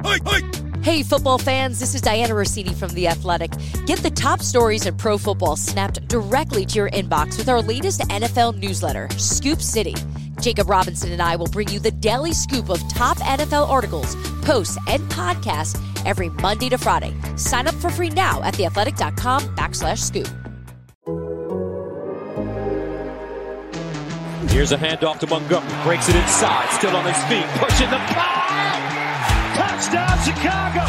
Hey, football fans, this is Diana Rossini from The Athletic. Get the top stories in pro football snapped directly to your inbox with our latest NFL newsletter, Scoop City. Jacob Robinson and I will bring you the daily scoop of top NFL articles, posts, and podcasts every Monday to Friday. Sign up for free now at theathletic.com/scoop. Here's a handoff to Montgomery. Breaks it inside. Still on his feet. Pushing the ball. Touchdown, Chicago.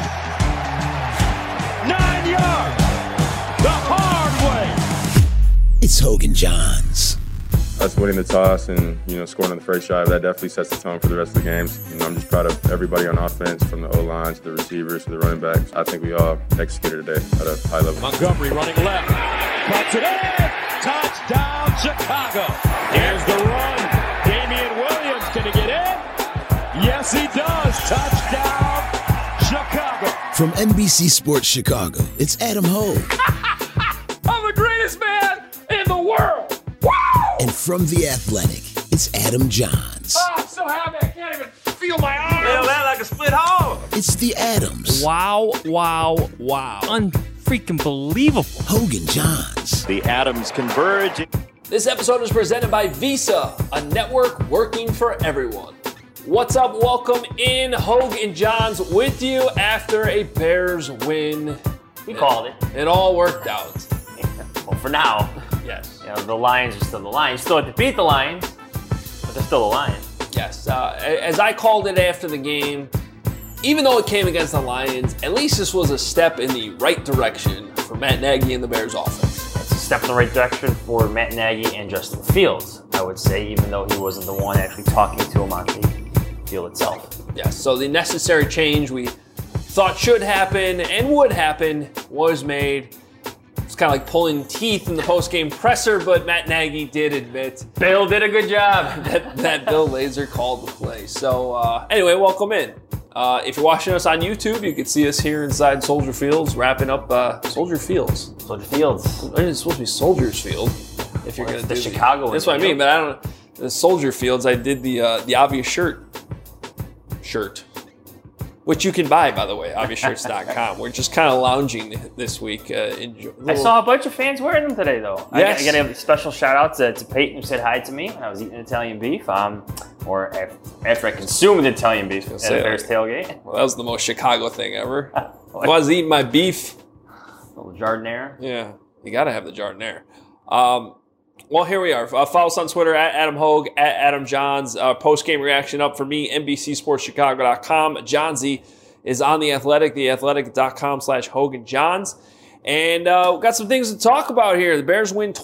9 yards. The hard way. It's Hogan Johns. Us winning the toss and, scoring on the first drive, that definitely sets the tone for the rest of the games. I'm just proud of everybody on offense, from the O-line to the receivers to the running backs. I think we all executed today at a high level. Montgomery running left. Cuts it in. Touchdown, Chicago. Here's the run. Damian Williams, can he get in? Yes, he does. Touchdown, Chicago. From NBC Sports Chicago, it's Adam Hogue. I'm the greatest man in the world. Woo! And from The Athletic, it's Adam Johns. Oh, I'm so happy I can't even feel my arms. Feel that like a split hole. It's the Adams. Wow. Unfreaking believable. Hogan Johns. The Adams converge. This episode is presented by Visa, a network working for everyone. What's up? Welcome in. Hogue and Johns with you after a Bears win. We called it. It all worked out. Well, for now. Yes. The Lions are still the Lions. Still have to beat the Lions, but they're still the Lions. Yes. As I called it after the game, even though it came against the Lions, at least this was a step in the right direction for Matt Nagy and the Bears offense. It's a step in the right direction for Matt Nagy and Justin Fields, I would say, even though he wasn't the one actually talking to him on the field itself. Yes, so the necessary change we thought should happen and would happen was made. It's kind of like pulling teeth in the post-game presser, but Matt Nagy did admit Bill did a good job. that Bill Lazor called the play. So anyway, welcome in. If you're watching us on YouTube, you can see us here inside Soldier Fields, wrapping up Soldier Fields. Soldier Fields. It's supposed to be Soldiers Field. If you're going to do the Chicago. That's what I mean, but I don't. The Soldier Fields. I did the obvious shirt, which you can buy, by the way, obviousshirts.com. We're just kind of lounging this week. I saw a bunch of fans wearing them today, though. Yes. I got to give a special shout out to Peyton, who said hi to me when I was eating Italian beef, or after I consumed Italian beef at the Bears tailgate. Well, that was the most Chicago thing ever. I was eating my beef. A little Jardinere. Yeah, you got to have the Jardinere. Well, here we are. Follow us on Twitter at Adam Hogue, at Adam Johns. Post-game reaction up for me, NBCSportsChicago.com. Johnsy is on The Athletic, theathletic.com/Hogue and Johns. And we've got some things to talk about here. The Bears win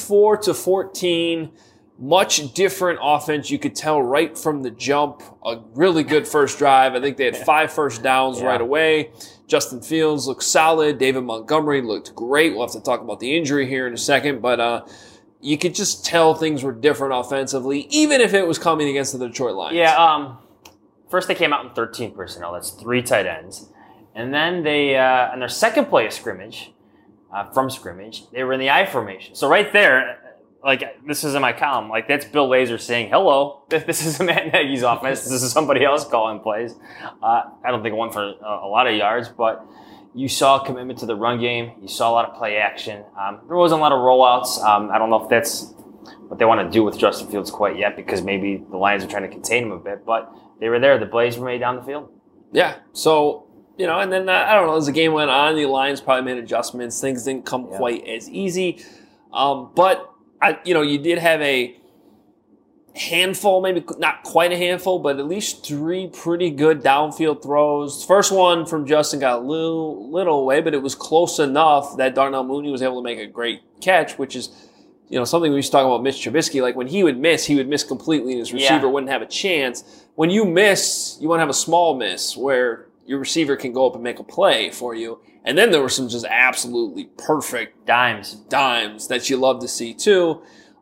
24-14. Much different offense. You could tell right from the jump. A really good first drive. I think they had 5 first downs right away. Justin Fields looked solid. David Montgomery looked great. We'll have to talk about the injury here in a second. But you could just tell things were different offensively, even if it was coming against the Detroit Lions. Yeah, first they came out in 13 personnel. That's 3 tight ends. And then they, on their second play of scrimmage, from scrimmage, they were in the I formation. So right there, this is in my column, that's Bill Lazor saying, hello, this is Matt Nagy's offense. This is somebody else calling plays. I don't think it went for a lot of yards, but you saw a commitment to the run game. You saw a lot of play action. There wasn't a lot of rollouts. I don't know if that's what they want to do with Justin Fields quite yet, because maybe the Lions are trying to contain him a bit. But they were there. The plays were made down the field. Yeah. So, and then, I don't know, as the game went on, the Lions probably made adjustments. Things didn't come quite as easy. But, you did have a handful, maybe not quite a handful, but at least 3 pretty good downfield throws. First one from Justin got a little away, but it was close enough that Darnell Mooney was able to make a great catch, which is, something we used to talk about Mitch Trubisky. Like when he would miss completely and his receiver wouldn't have a chance. When you miss, you want to have a small miss where your receiver can go up and make a play for you. And then there were some just absolutely perfect dimes that you love to see too.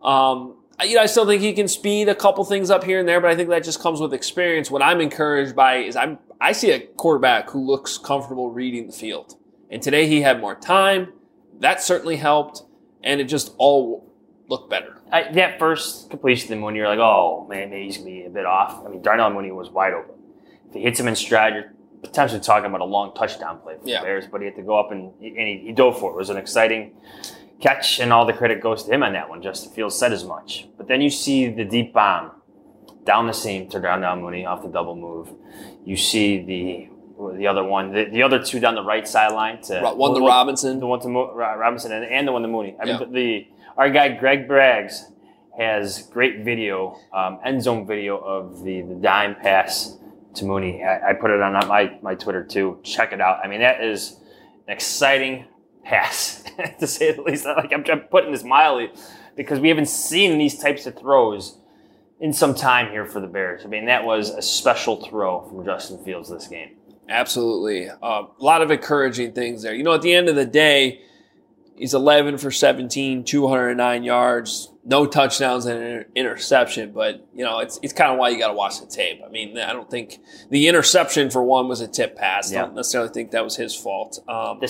I still think he can speed a couple things up here and there, but I think that just comes with experience. What I'm encouraged by is I see a quarterback who looks comfortable reading the field. And today he had more time. That certainly helped, and it just all looked better. That first completion, when you're like, oh, man, maybe he's going to be a bit off. I mean, Darnell Mooney was wide open. If he hits him in stride, you're potentially talking about a long touchdown play for the Bears, but he had to go up and he dove for it. It was an exciting catch, and all the credit goes to him on that one. Justin Fields said as much. But then you see the deep bomb down the seam to down Mooney off the double move. You see the other one, the other two down the right sideline to one to Robinson, the one to Robinson, and the one to Mooney. I mean, our guy Greg Braggs has great video, end zone video of the dime pass to Mooney. I put it on my Twitter too. Check it out. I mean, that is an exciting pass, to say the least. Like I'm putting this mildly, because we haven't seen these types of throws in some time here for the Bears. I mean, that was a special throw from Justin Fields this game. Absolutely. A lot of encouraging things there. At the end of the day, he's 11 for 17, 209 yards, no touchdowns and an interception. But, it's kind of why you got to watch the tape. I mean, I don't think the interception, for one, was a tip pass. I don't necessarily think that was his fault. The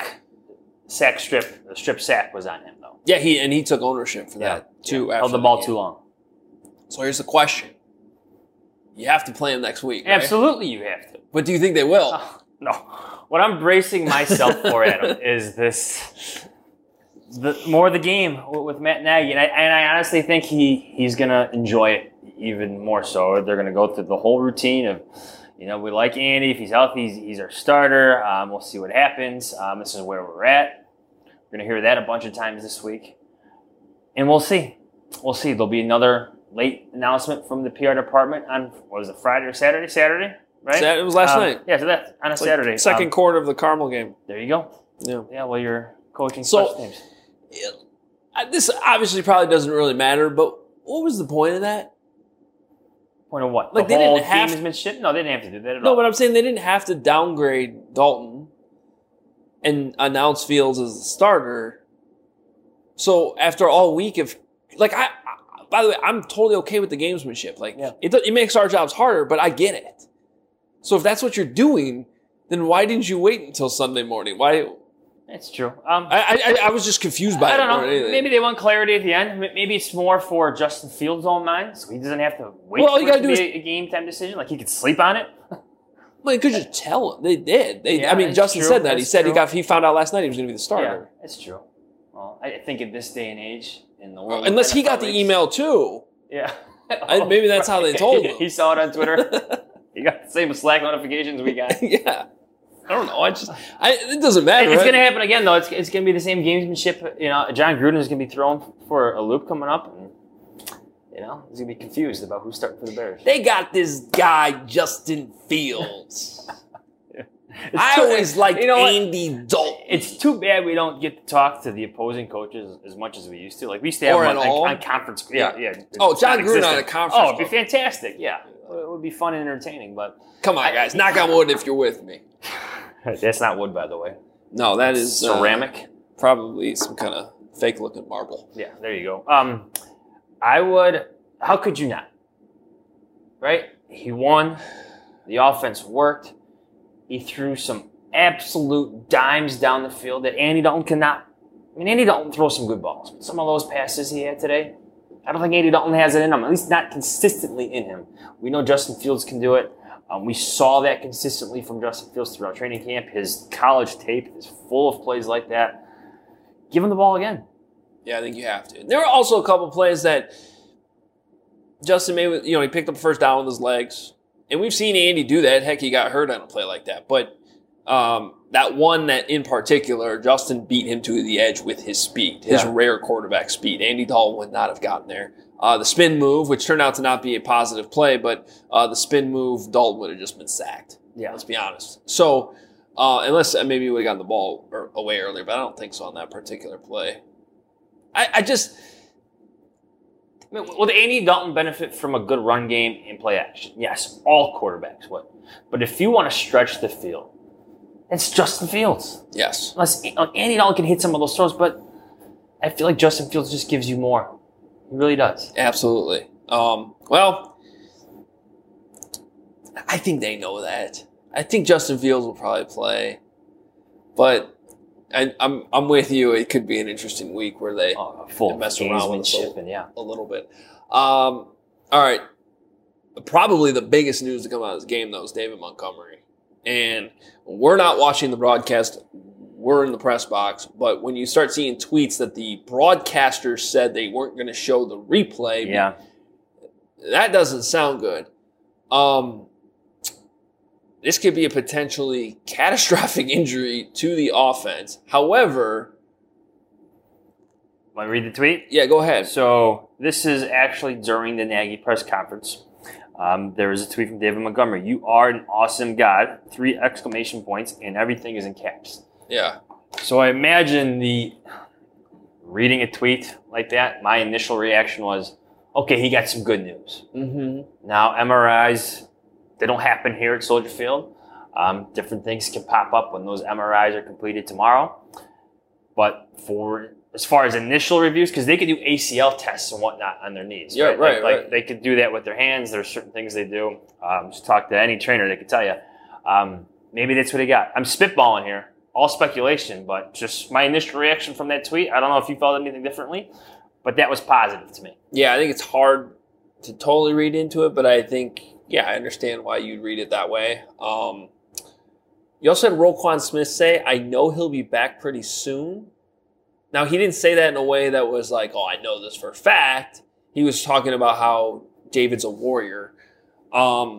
strip sack was on him, though. Yeah, he took ownership for that, too. Held the ball too long. So here's the question. You have to play him next week, right? Absolutely you have to. But do you think they will? No. What I'm bracing myself for, Adam, is more of the game with Matt Nagy. And I honestly think he's going to enjoy it even more so. They're going to go through the whole routine of, we like Andy. If he's healthy, he's our starter. We'll see what happens. This is where we're at. We're going to hear that a bunch of times this week. And we'll see. There'll be another late announcement from the PR department on, what was it, Friday or Saturday? Saturday, right? It was last night. Yeah, so that's on a Saturday. Second quarter of the Carmel game. There you go. Yeah. Yeah, well, you're coaching special teams. This obviously probably doesn't really matter, but what was the point of that? Point of what? Like, the they whole didn't have gamesmanship? No, they didn't have to do that at all. No, but I'm saying they didn't have to downgrade Dalton and announce Fields as the starter. So after all week of, by the way, I'm totally okay with the gamesmanship. It makes our jobs harder, but I get it. So if that's what you're doing, then why didn't you wait until Sunday morning? Why? That's true. I was just confused by it. I don't know. Maybe they want clarity at the end. Maybe it's more for Justin Fields' own mind, so he doesn't have to wait for it to be a game time decision. Like, he could sleep on it. Well, you could just tell him. They did. Justin said that. He said he found out last night he was going to be the starter. Yeah, that's true. Well, I think in this day and age, in the world, unless he got the email too. Yeah. Maybe that's how they told him. He saw it on Twitter. He got the same Slack notifications we got. Yeah. I don't know. It doesn't matter. It's going to happen again, though. It's going to be the same gamesmanship. John Gruden is going to be thrown for a loop coming up, and he's going to be confused about who's starting for the Bears. They got this guy Justin Fields. I always liked Andy Dalton. It's too bad we don't get to talk to the opposing coaches as much as we used to. Like, we used to have them on conference. Yeah. Oh, John Gruden on a conference. Oh, it'd be fantastic. Yeah, it would be fun and entertaining. But come on, guys, knock on wood if you're with me. That's not wood, by the way. No, that is ceramic. Probably some kind of fake-looking marble. Yeah, there you go. I would. How could you not? Right? He won. The offense worked. He threw some absolute dimes down the field that Andy Dalton cannot. I mean, Andy Dalton throws some good balls. But some of those passes he had today, I don't think Andy Dalton has it in him, at least not consistently in him. We know Justin Fields can do it. We saw that consistently from Justin Fields throughout training camp. His college tape is full of plays like that. Give him the ball again. Yeah, I think you have to. There were also a couple plays that Justin made. He picked up a first down with his legs. And we've seen Andy do that. Heck, he got hurt on a play like that. But that one that in particular, Justin beat him to the edge with his speed, his rare quarterback speed. Andy Dalton would not have gotten there. The spin move, which turned out to not be a positive play, but the spin move, Dalton would have just been sacked. Yeah. Let's be honest. So, unless maybe he would have gotten the ball away earlier, but I don't think so on that particular play. Will Andy Dalton benefit from a good run game and play action? Yes, all quarterbacks would. But if you want to stretch the field, it's Justin Fields. Yes. Unless Andy Dalton can hit some of those throws, but I feel like Justin Fields just gives you more. He really does. Absolutely. Well, I think they know that. I think Justin Fields will probably play, but I'm with you. It could be an interesting week where they mess around with us a little bit. All right. Probably the biggest news to come out of this game, though, is David Montgomery. And we're not watching the broadcast. We're in the press box. But when you start seeing tweets that the broadcasters said they weren't going to show the replay, that doesn't sound good. This could be a potentially catastrophic injury to the offense. However, want to read the tweet? Yeah, go ahead. So this is actually during the Nagy press conference. There was a tweet from David Montgomery. "You are an awesome God!" 3 exclamation points, and everything is in caps. Yeah. So I imagine reading a tweet like that, my initial reaction was, okay, he got some good news. Mm-hmm. Now, MRIs, they don't happen here at Soldier Field. Different things can pop up when those MRIs are completed tomorrow. But as far as initial reviews, because they could do ACL tests and whatnot on their knees. Yeah, right. Like they could do that with their hands. There's certain things they do. Just talk to any trainer, they could tell you. Maybe that's what he got. I'm spitballing here. All speculation, but just my initial reaction from that tweet, I don't know if you felt anything differently, but that was positive to me. Yeah, I think it's hard to totally read into it, but I think, I understand why you'd read it that way. You also had Roquan Smith say, "I know he'll be back pretty soon." Now, he didn't say that in a way that was like, "Oh, I know this for a fact." He was talking about how David's a warrior. And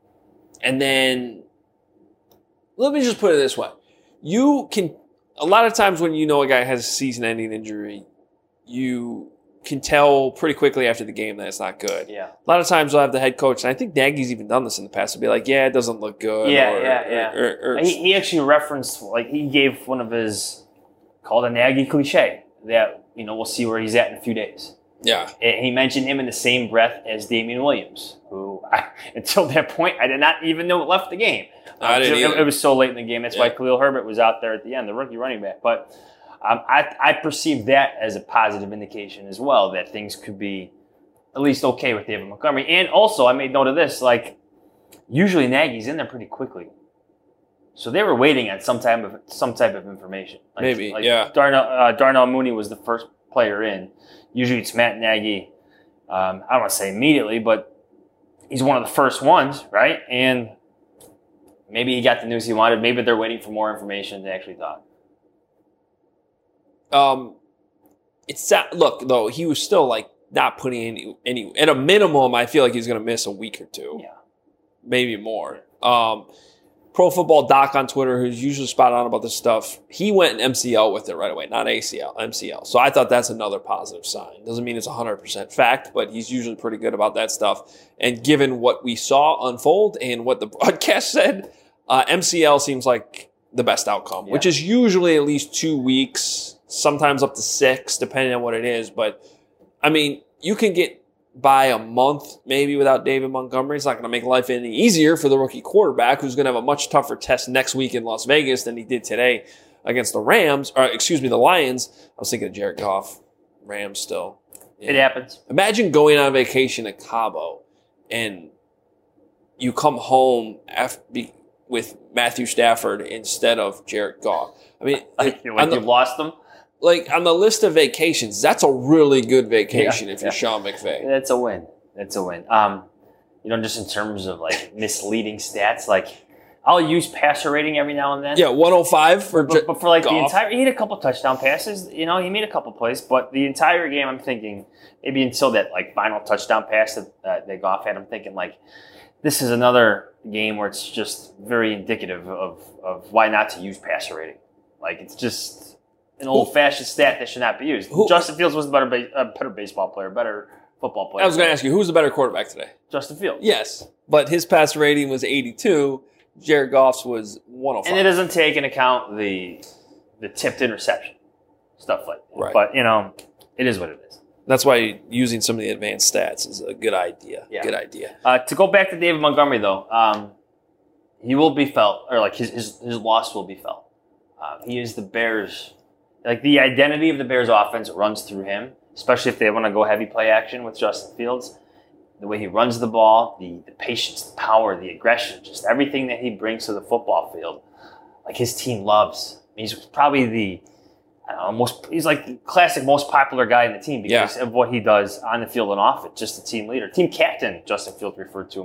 then, let me just put it this way. You can, a lot of times when you know a guy has a season-ending injury, you can tell pretty quickly after the game that it's not good. Yeah. A lot of times I'll have the head coach, and I think Nagy's even done this in the past, to be like, "Yeah, it doesn't look good." He actually referenced, he gave one of his, called a Nagy cliche, that, we'll see where he's at in a few days. Yeah. And he mentioned him in the same breath as Damian Williams, who, until that point, I did not even know left the game. I didn't either. It was so late in the game. That's why Khalil Herbert was out there at the end, the rookie running back. But I perceive that as a positive indication as well, that things could be at least okay with David Montgomery. And also, I made note of this, usually Nagy's in there pretty quickly. So they were waiting on some type of information. Darnell Mooney was the first player in. Usually it's Matt Nagy. I don't want to say immediately, but he's one of the first ones, right? And maybe he got the news he wanted. Maybe they're waiting for more information than they actually thought. Look, though, he was still not putting any. At a minimum, I feel like he's going to miss a week or two. Yeah, maybe more. Pro Football Doc on Twitter, who's usually spot on about this stuff, he went MCL with it right away, not ACL, MCL. So I thought that's another positive sign. Doesn't mean it's 100% fact, but he's usually pretty good about that stuff. And given what we saw unfold and what the broadcast said, MCL seems like the best outcome, which is usually at least 2 weeks, sometimes up to 6, depending on what it is. But, I mean, you can get by a month maybe without David Montgomery. It's not going to make life any easier for the rookie quarterback, who's going to have a much tougher test next week in Las Vegas than he did today against the Lions. I was thinking of Jared Goff. Rams still. Yeah. It happens. Imagine going on vacation at Cabo and you come home with Matthew Stafford instead of Jared Goff. I mean, you've lost them? On the list of vacations, that's a really good vacation if you're Sean McVay. That's a win. Just in terms of misleading stats, I'll use passer rating every now and then. Yeah, 105 but for Goff. The entire, he had a couple touchdown passes. He made a couple plays, but the entire game, I'm thinking maybe until that final touchdown pass that Goff had, I'm thinking this is another game where it's just very indicative of why not to use passer rating. It's just an old-fashioned stat that should not be used. Justin Fields was a better baseball player, better football player. I was going to ask you, who's the better quarterback today? Justin Fields. Yes, but his passer rating was 82. Jared Goff's was 105. And it doesn't take into account the tipped interception, stuff like that. Right. But, it is what it is. That's why using some of the advanced stats is a good idea. Yeah. Good idea. To go back to David Montgomery, though, he will be felt, or his loss will be felt. He is the Bears. The identity of the Bears offense runs through him, especially if they want to go heavy play action with Justin Fields. The way he runs the ball, the patience, the power, the aggression, just everything that he brings to the football field. His team loves. He's probably he's the classic most popular guy in the team because of what he does on the field and off it. Just the team leader. Team captain, Justin Fields referred to him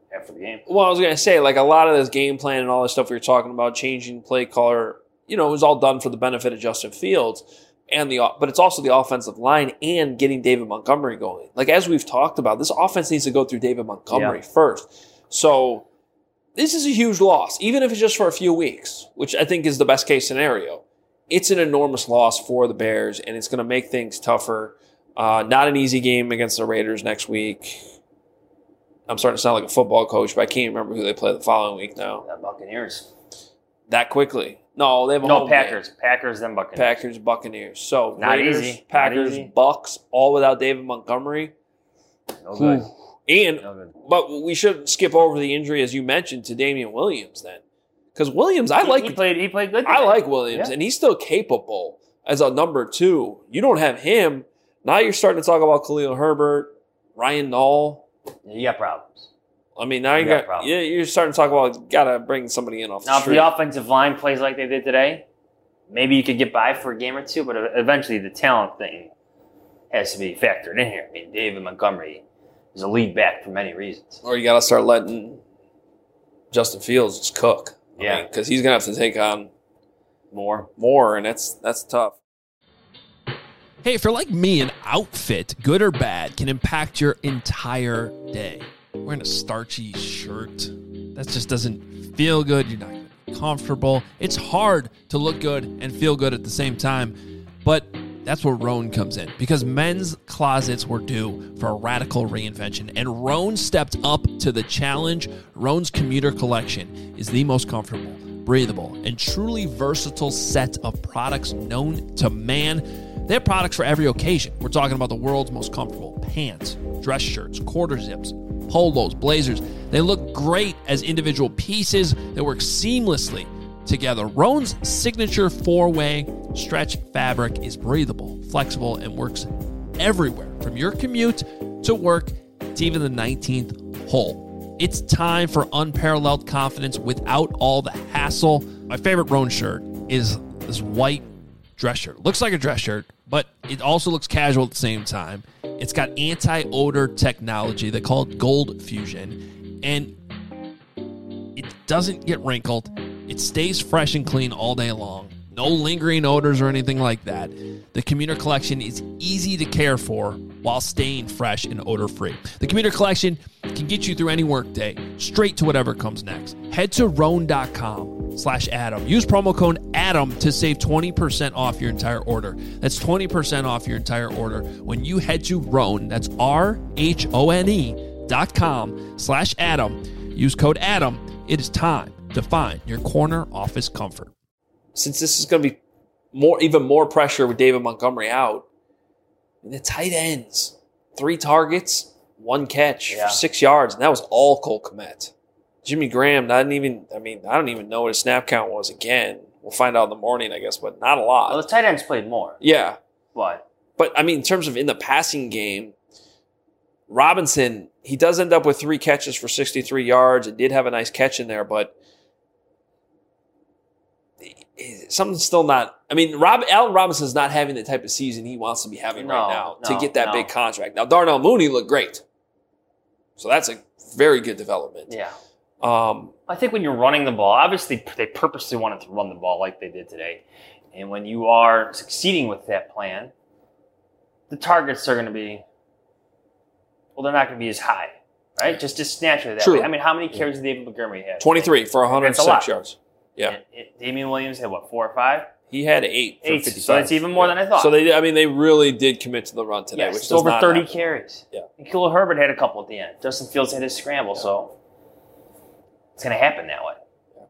after the game. Well, I was going to say, like, a lot of this game plan and all this stuff we were talking about, changing play caller, it was all done for the benefit of Justin Fields, but it's also the offensive line and getting David Montgomery going. Like, as we've talked about, this offense needs to go through David Montgomery first. So this is a huge loss, even if it's just for a few weeks, which I think is the best case scenario. It's an enormous loss for the Bears, and it's going to make things tougher. Not an easy game against the Raiders next week. I'm starting to sound like a football coach, but I can't remember who they play the following week now. The Buccaneers. That quickly. No, they have a home Packers. game. Packers, then Buccaneers. Packers, Buccaneers. So Not Raiders, easy. Packers, Not easy. Bucks, all without David Montgomery. No good. And No good. but we shouldn't skip over the injury, as you mentioned, to Damian Williams then. Because Williams, I like. He played good. I like Williams, Yeah. and he's still capable as a number 2. You don't have him. Now you're starting to talk about Khalil Herbert, Ryan Nall. You got problems. I mean, now you're starting to talk about got to bring somebody in off the Now, if street. the offensive line plays like they did today, maybe you could get by for a game or two, but eventually the talent thing has to be factored in here. I mean, David Montgomery is a lead back for many reasons. Or you got to start letting Justin Fields just cook. Yeah. Because he's going to have to take on more, and that's tough. Hey, if you're like me, an outfit, good or bad, can impact your entire day. Wearing a starchy shirt, that just doesn't feel good. You're not going to be comfortable. It's hard to look good and feel good at the same time, but that's where Rhone comes in, because men's closets were due for a radical reinvention, and Rhone stepped up to the challenge. Rhone's commuter collection is the most comfortable, breathable, and truly versatile set of products known to man. They have products for every occasion. We're talking about the world's most comfortable pants, dress shirts, quarter zips, polos, blazers. They look great as individual pieces that work seamlessly together. Rhone's signature 4-way stretch fabric is breathable, flexible, and works everywhere, from your commute to work to even the 19th hole. It's time for unparalleled confidence without all the hassle. My favorite Rhone shirt is this white dress shirt. It looks like a dress shirt, but it also looks casual at the same time. It's got anti-odor technology. They call it Gold Fusion, and it doesn't get wrinkled. It stays fresh and clean all day long. No lingering odors or anything like that. The Commuter Collection is easy to care for while staying fresh and odor-free. The Commuter Collection can get you through any workday, straight to whatever comes next. Head to Rhone.com/Adam. Use promo code ADAM to save 20% off your entire order. That's 20% off your entire order when you head to Rhone. That's RHONE.com/Adam. Use code ADAM. It is time to find your corner office comfort. Since this is going to be even more pressure with David Montgomery out, the tight ends, 3 targets, 1 catch for 6 yards, and that was all Cole Kmet. Jimmy Graham, I don't even know what his snap count was again. We'll find out in the morning, I guess, but not a lot. Well, the tight ends played more. Yeah. But I mean, in terms of in the passing game, Robinson, he does end up with 3 catches for 63 yards. It did have a nice catch in there, but something's still not. I mean, Allen Robinson's not having the type of season he wants to be having right now to get that big contract. Now, Darnell Mooney looked great, so that's a very good development. Yeah. I think when you're running the ball, obviously they purposely wanted to run the ball like they did today, and when you are succeeding with that plan, the targets are going to be, well, they're not going to be as high, right? Just naturally that way. I mean, how many carries did David Montgomery have? 23 for 106 yards. Yeah. And Damian Williams had, 4 or 5? He had 8 for 55. So that's even more than I thought. So they really did commit to the run today, which it's does over not 30 happen. carries. Yeah. And Khalil Herbert had a couple at the end. Justin Fields had his scramble, so it's going to happen that way.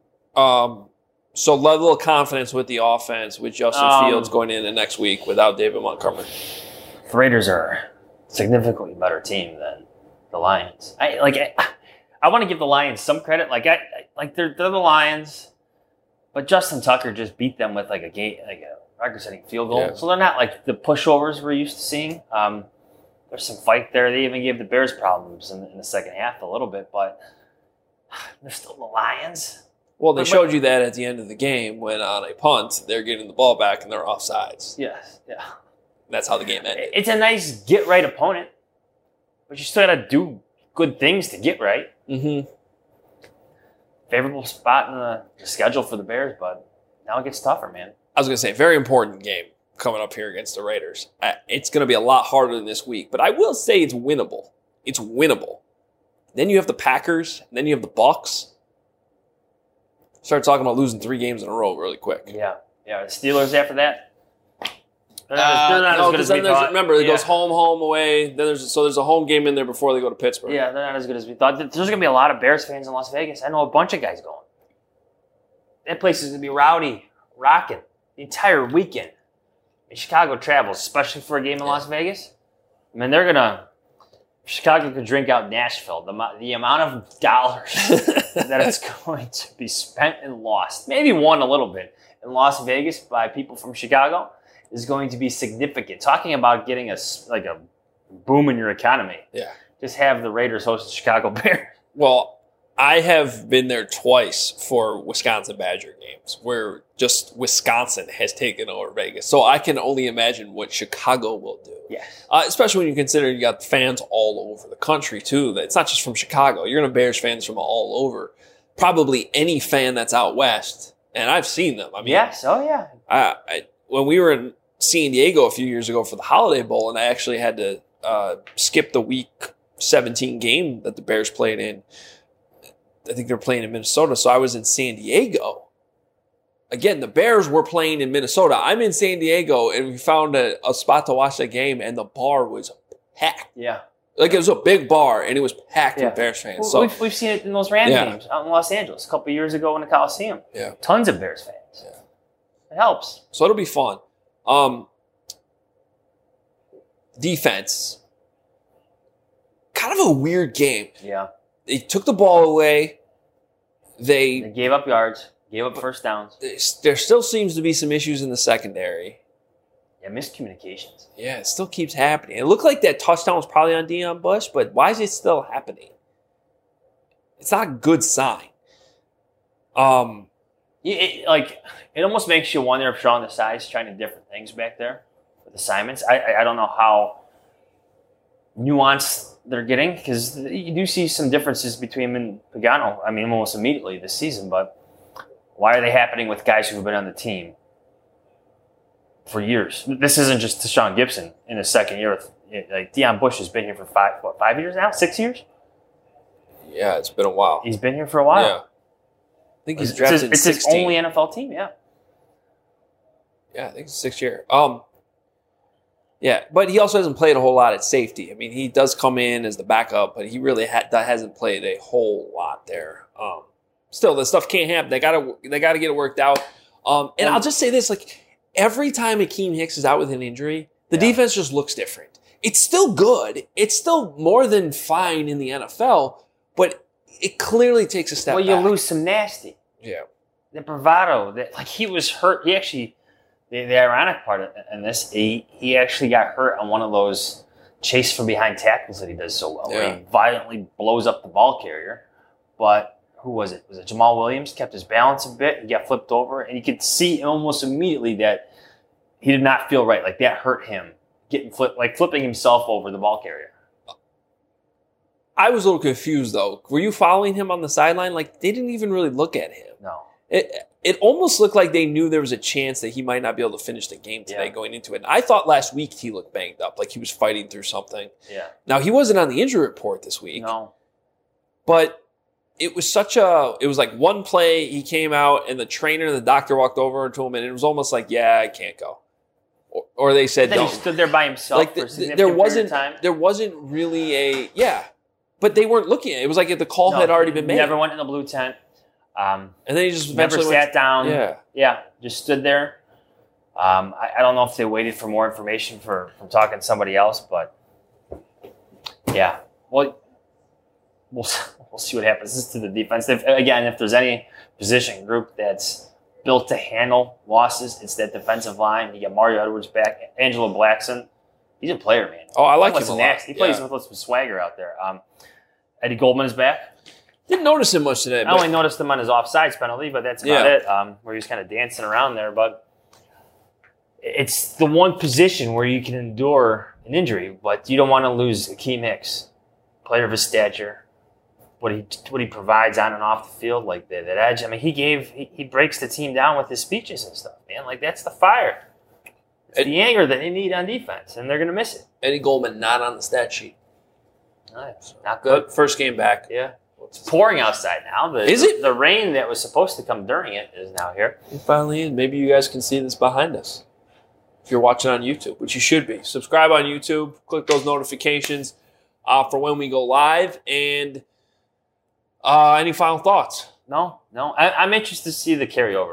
So level of confidence with the offense with Justin Fields going into next week without David Montgomery. The Raiders are a significantly better team than the Lions. I want to give the Lions some credit. They're the Lions, but Justin Tucker just beat them with a record-setting field goal. Yeah. So they're not like the pushovers we're used to seeing. There's some fight there. They even gave the Bears problems in the second half a little bit, but they're still the Lions. Well, they showed you that at the end of the game when on a punt, they're getting the ball back and they're offsides. Yes, yeah. That's how the game ended. It's a nice get-right opponent, but you still got to do good things to get right. Mm-hmm. Favorable spot in the schedule for the Bears, but now it gets tougher, man. I was going to say, very important game coming up here against the Raiders. It's going to be a lot harder than this week, but I will say it's winnable. It's winnable. Then you have the Packers, and then you have the Bucs. Start talking about losing 3 games in a row really quick. Yeah. The Steelers after that. They're not as good as we thought. Remember, it goes home, away. Then there's a home game in there before they go to Pittsburgh. Yeah, they're not as good as we thought. There's going to be a lot of Bears fans in Las Vegas. I know a bunch of guys going. That place is going to be rowdy, rocking the entire weekend. Chicago travels, especially for a game in Las Vegas. I mean, Chicago could drink out Nashville. The amount of dollars that it's going to be spent and lost, maybe won a little bit in Las Vegas by people from Chicago, is going to be significant. Talking about getting a boom in your economy. Yeah. Just have the Raiders host the Chicago Bears. Well, I have been there twice for Wisconsin Badger games where just Wisconsin has taken over Vegas. So I can only imagine what Chicago will do. Yes. Especially when you consider you got fans all over the country, too. It's not just from Chicago. You're going to Bears fans from all over. Probably any fan that's out west. And I've seen them. I mean, yes. Oh, yeah. When we were in San Diego a few years ago for the Holiday Bowl, and I actually had to skip the Week 17 game that the Bears played in. I think they're playing in Minnesota, so I was in San Diego. Again, the Bears were playing in Minnesota. I'm in San Diego, and we found a spot to watch that game, and the bar was packed. Yeah. Like, it was a big bar, and it was packed with Bears fans. Well, we've seen it in those Rams games out in Los Angeles a couple of years ago in the Coliseum. Yeah. Tons of Bears fans. Yeah. It helps. So it'll be fun. Defense. Kind of a weird game. Yeah. They took the ball away. They gave up yards, gave up first downs. There still seems to be some issues in the secondary. Yeah, miscommunications. Yeah, it still keeps happening. It looked like that touchdown was probably on Deion Bush, but why is it still happening? It's not a good sign. It almost makes you wonder if Sean Desai is trying to different things back there with assignments. I don't know how nuanced they're getting, because you do see some differences between him and Pagano. I mean, almost immediately this season, but why are they happening with guys who've been on the team for years? This isn't just Deshaun Gibson in his second year. Like, Deion Bush has been here for 5 years now? 6 years? Yeah, it's been a while. He's been here for a while. Yeah. I think he's drafted in 16. It's his only NFL team, yeah. Yeah, I think it's 6th year. Yeah, but he also hasn't played a whole lot at safety. I mean, he does come in as the backup, but he really hasn't played a whole lot there. Still, this stuff can't happen. They gotta get it worked out. And I'll just say this: like, every time Akeem Hicks is out with an injury, the defense just looks different. It's still good. It's still more than fine in the NFL, but it clearly takes a step back. Well, you lose some nasty. Yeah. The bravado that he was hurt. He actually. The ironic part in this, he actually got hurt on one of those chase from behind tackles that he does so well, where he violently blows up the ball carrier. But who was it? Was it Jamal Williams? Kept his balance a bit. He got flipped over, and you could see almost immediately that he did not feel right. Like, that hurt him, flipping himself over the ball carrier. I was a little confused, though. Were you following him on the sideline? Like, they didn't even really look at him. No. It almost looked like they knew there was a chance that he might not be able to finish the game today going into it. And I thought last week he looked banged up, like he was fighting through something. Yeah. Now, he wasn't on the injury report this week. No. But it was it was like one play, he came out, and the trainer and the doctor walked over to him, and it was almost like, yeah, I can't go. Or they said, then no. He stood there by himself for a significant period of time. There wasn't really but they weren't looking at it. It was like the call had already been made. Never went in the blue tent. And then he just never sat down. Yeah. Just stood there. I don't know if they waited for more information from talking to somebody else, but yeah. Well, we'll see what happens. This is to the defense. If there's any position group that's built to handle losses, it's that defensive line. You got Mario Edwards back, Angelo Blackson. He's a player, man. Oh, I like him a lot. He plays with some swagger out there. Eddie Goldman is back. Didn't notice him much today. I only noticed him on his offsides penalty, but that's about it, where he was kind of dancing around there. But it's the one position where you can endure an injury, but you don't want to lose Akeem Hicks. player of his stature, what he provides on and off the field, like that edge. I mean, he breaks the team down with his speeches and stuff, man. Like, that's the fire. It's the anger that they need on defense, and they're going to miss it. Eddie Goldman not on the stat sheet. Not good. But first game back. Yeah. It's pouring outside now. Is it? The rain that was supposed to come during it is now here. It finally in. Maybe you guys can see this behind us if you're watching on YouTube, which you should be. Subscribe on YouTube. Click those notifications for when we go live. And any final thoughts? No. I'm interested to see the carryover.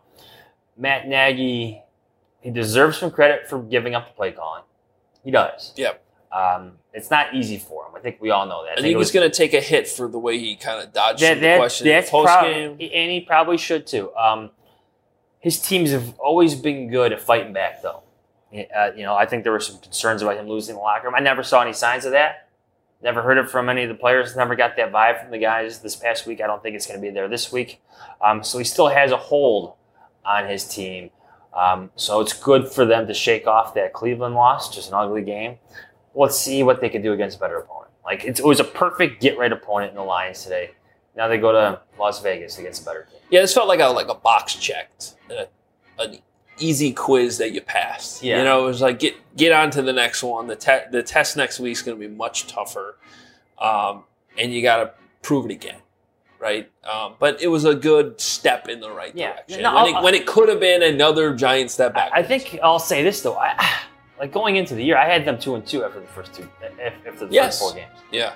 Matt Nagy, he deserves some credit for giving up the play calling. He does. Yep. It's not easy for him. I think we all know that. I think he's going to take a hit for the way he kind of dodged the question post-game. And he probably should too. His teams have always been good at fighting back, though. I think there were some concerns about him losing the locker room. I never saw any signs of that. Never heard it from any of the players. Never got that vibe from the guys this past week. I don't think it's going to be there this week. So he still has a hold on his team. So it's good for them to shake off that Cleveland loss, just an ugly game. Let's see what they can do against a better opponent. Like, it was a perfect get-right opponent in the Lions today. Now they go to Las Vegas against a better team. Yeah, this felt like a box checked, an easy quiz that you passed. Yeah. It was like get on to the next one. The test next week is going to be much tougher, and you got to prove it again, right? But it was a good step in the right direction. When it could have been another giant step back. I think I'll say this though. Like, going into the year, I had them 2-2 after the first first 4 games. Yeah.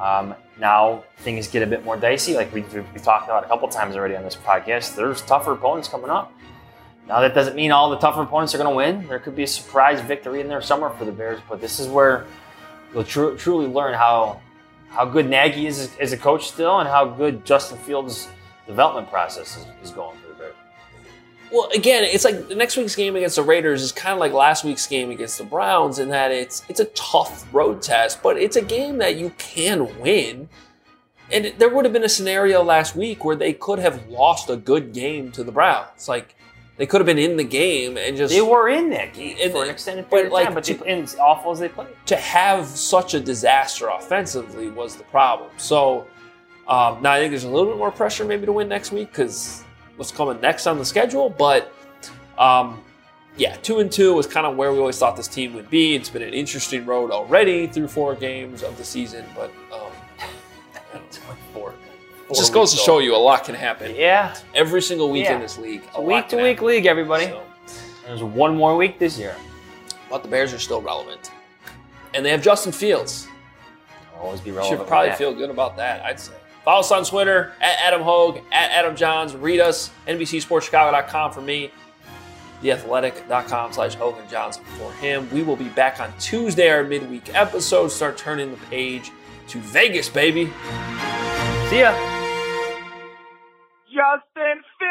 Now things get a bit more dicey. Like we talked about a couple times already on this podcast. There's tougher opponents coming up. Now that doesn't mean all the tougher opponents are going to win. There could be a surprise victory in there somewhere for the Bears. But this is where you'll truly learn how good Nagy is as a coach still, and how good Justin Fields' development process is going for the Bears. Well, again, it's like the next week's game against the Raiders is kind of like last week's game against the Browns in that it's a tough road test, but it's a game that you can win. And there would have been a scenario last week where they could have lost a good game to the Browns. Like, they could have been in the game and just... They were in that game for an extended period of time, but as awful as they played. To have such a disaster offensively was the problem. So, now I think there's a little bit more pressure maybe to win next week because... what's coming next on the schedule, but 2-2 was kind of where we always thought this team would be. It's been an interesting road already through 4 games of the season, but it just goes to show you a lot can happen. Yeah, every single week in this league, a week-to-week league, everybody. So, there's one more week this year, but the Bears are still relevant, and they have Justin Fields. Always be relevant. Should probably feel good about that, I'd say. Follow us on Twitter, @Adam Hogue, @Adam Johns. Read us, NBCSportsChicago.com for me, TheAthletic.com/Hogue and Johns for him. We will be back on Tuesday, our midweek episode. Start turning the page to Vegas, baby. See ya. Justin Fields.